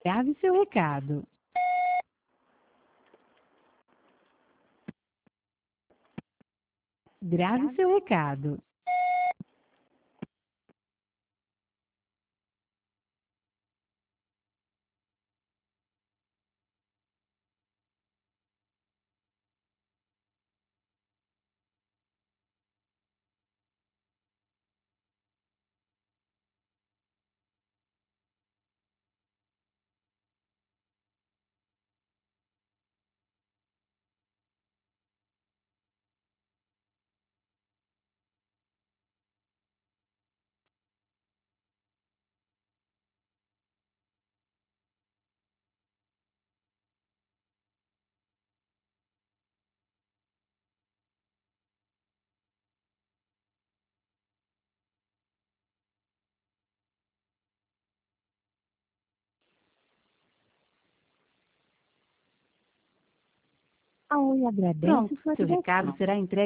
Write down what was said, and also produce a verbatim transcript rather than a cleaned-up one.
Grave seu recado. Grave seu recado. A Oi agradece Pronto, sua seu recado ligação. será entregue